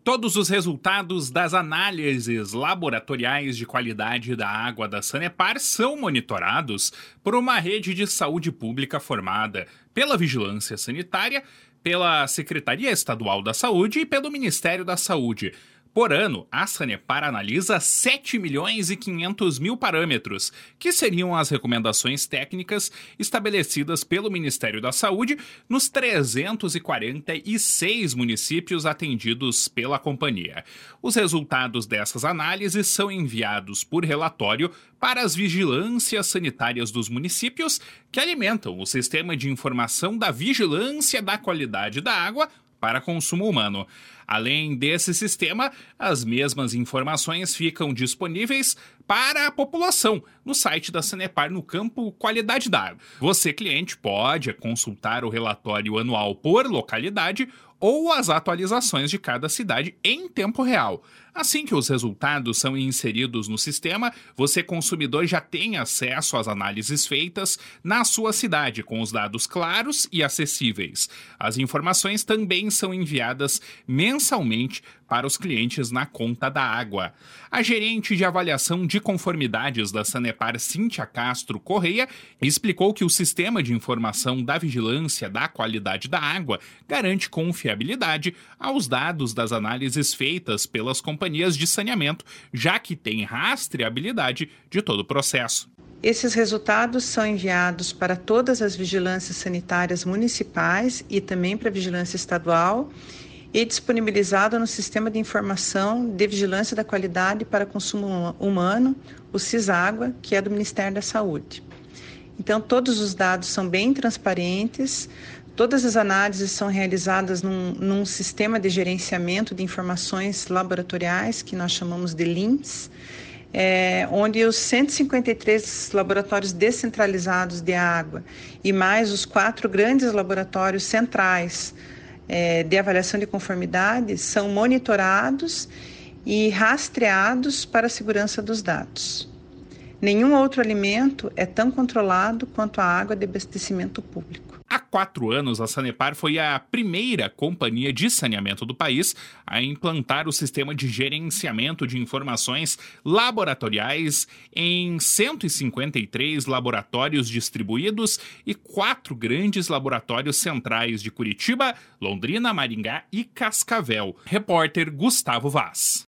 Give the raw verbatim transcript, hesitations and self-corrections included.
Todos os resultados das análises laboratoriais de qualidade da água da Sanepar são monitorados por uma rede de saúde pública formada pela Vigilância Sanitária, pela Secretaria Estadual da Saúde e pelo Ministério da Saúde. Por ano, a Sanepar analisa sete milhões e quinhentos mil parâmetros, que seriam as recomendações técnicas estabelecidas pelo Ministério da Saúde nos trezentos e quarenta e seis municípios atendidos pela companhia. Os resultados dessas análises são enviados por relatório para as vigilâncias sanitárias dos municípios, que alimentam o Sistema de Informação da Vigilância da Qualidade da Água para consumo humano. Além desse sistema, as mesmas informações ficam disponíveis para a população no site da Sanepar no campo Qualidade da Água. Você, cliente, pode consultar o relatório anual por localidade ou as atualizações de cada cidade em tempo real. Assim que os resultados são inseridos no sistema, você, consumidor, já tem acesso às análises feitas na sua cidade, com os dados claros e acessíveis. As informações também são enviadas mensalmente para os clientes na conta da água. A gerente de avaliação de conformidades da Sanepar, Cíntia Castro Correia, explicou que o Sistema de Informação da Vigilância da Qualidade da Água garante confiabilidade aos dados das análises feitas pelas companhias de saneamento, já que tem rastreabilidade de todo o processo. Esses resultados são enviados para todas as vigilâncias sanitárias municipais e também para a vigilância estadual e disponibilizado no Sistema de Informação de Vigilância da Qualidade para Consumo Humano, o CISÁGUA, que é do Ministério da Saúde. Então, todos os dados são bem transparentes, todas as análises são realizadas num, num sistema de gerenciamento de informações laboratoriais, que nós chamamos de LIMS, É, onde os cento e cinquenta e três laboratórios descentralizados de água e mais os quatro grandes laboratórios centrais é, de avaliação de conformidade são monitorados e rastreados para a segurança dos dados. Nenhum outro alimento é tão controlado quanto a água de abastecimento público. Há quatro anos, a Sanepar foi a primeira companhia de saneamento do país a implantar o sistema de gerenciamento de informações laboratoriais em cento e cinquenta e três laboratórios distribuídos e quatro grandes laboratórios centrais de Curitiba, Londrina, Maringá e Cascavel. Repórter Gustavo Vaz.